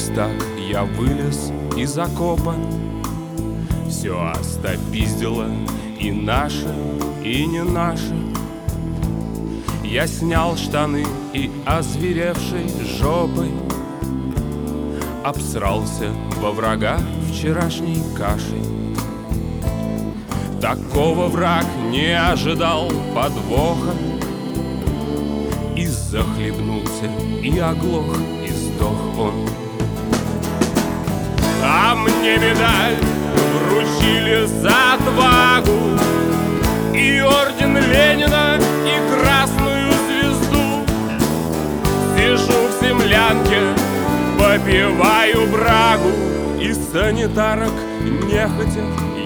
местах я вылез из окопа. Все остопиздило, и наше, и не наше. Я снял штаны и озверевшей жопой обсрался во врага вчерашней кашей. Такого враг не ожидал подвоха, и захлебнулся, и оглох, и сдох он. А мне медаль вручили за отвагу, и орден Ленина, и красную звезду. Сижу в землянке, попиваю брагу, и санитарок нехотя